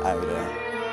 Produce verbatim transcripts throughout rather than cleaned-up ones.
امیره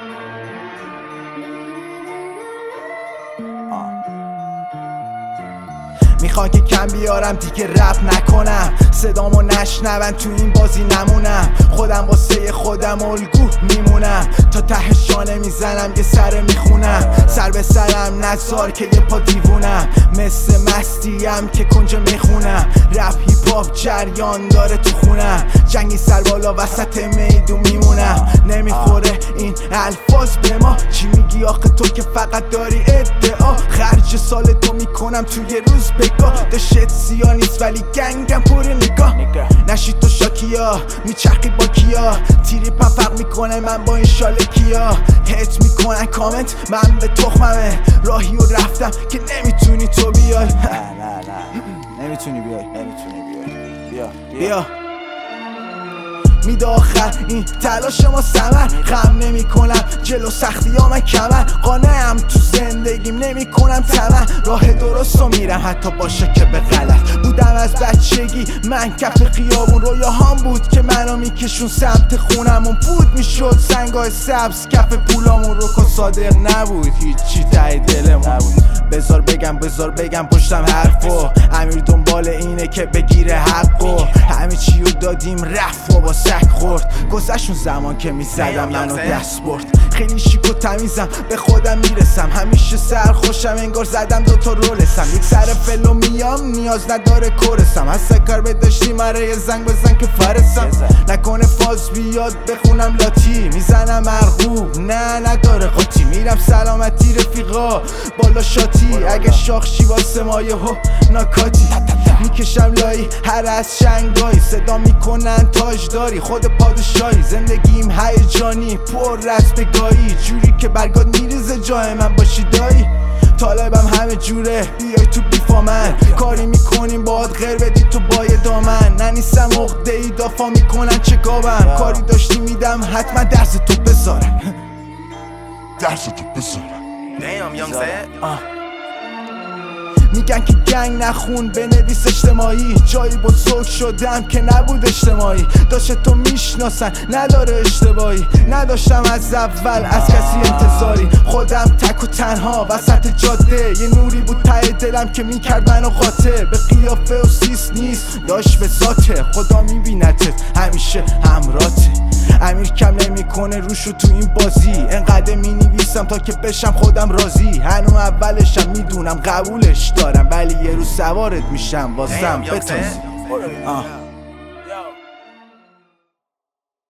میخوان که کم بیارم دیگه رپ نکنم، صدامو نشنون تو این بازی نمونم، خودم واسه خودم الگو میمونم، تا ته شانه میزنم یه سر میخونم، سر به سرم نزار که یه پا دیوونم، مثل مستیم که کنج میخونم، رپ هیپ هاپ جریان داره تو خونم، جنگی سر بالا وسط میدون میمونم، نمیخوره این الفاظ به ما، چی میگی آخه تو که فقط داری ادعا، خرج سال تو میکنم توی روز بگاه، دشت سیاه نیست ولی گنگم پر نگاه، نشید تو شاکیا میچرخی با کیا، تیری پفق میکنه من با این شال کیا، هت میکنن کامنت من به تخممه، راهی و رفتم که نمیتونی تو بیای، نه نه نه نمیتونی بیای نمیتونی بیای بیا بیا میده آخر این تلاش ما ثمر، خم نمی کنم جلو سختی ها من کمر، قانعم تو زندگیم نمی کنم طمع، راه درست رو میرم حتی باشه که به غلط، بودم از بچگی من کف خیابون، رویاهام بود که منو میکشون سمت خونمون، بود میشد سنگای سبز کف پولامون، رو که صادق نبود هیچی ته دلمون نبود، بذار بگم بذار بگم پشتم حرفو، امیر دنبال اینه که بگیره حقو، همه چیو دادیم رفت و با سک خورد، گذشون زمان که میزدم منو دست برد، خیلی شیک و تمیزم به خودم میرسم، همیشه سرخوشم انگار زدم دوتا رولسم، یک سر فلو میام نیاز نداره کرسم، هسته کار بداشتی مره یه زنگ بزن که فرسم، نکنه فاز بیاد بخونم لاتی، میزنم مرغوب نه نداره قاطی، میرم سلامتی رفیقا بالا شاتی، اگه شاخشی واسه مایه ها ناکاتی، میکشم لایی هر از شنگایی، صدا میکنن تاجداری خود پادشاهی، زندگیم هیجانی پر رسپگاهی، جوری که برگاد میریزه جای من باشی دایی، طالبم همه جوره بیای تو بیفا من، کاری میکنیم باید غیر بدی تو بای دامن، ننیستم عقده ای دافا میکنن چه گابم، کاری داشتی میدم حتما درس تو بذارم درس تو بذارم Damn, young sad. میگن که گنگ نخون بنویس اجتماعی، جایی بزرگ شدم که نبود اجتماعی، داشت تو میشناسن نداره اشتباهی، نداشتم از اول از کسی انتظاری، خودم تک و تنها وسط جاده، یه نوری بود ته دلم که میکرد منو قاطع، به قیافه و سیس نیست داشت به ذاته، خدا میبینتت همیشه همراته، امیر کم نمیکنه روشو تو این بازی، انقدر مینویسم تا که بشم خودم راضی، هنو اولشم میدونم قبولش دارم، ولی یه روز سوارت میشم واسم بتازی.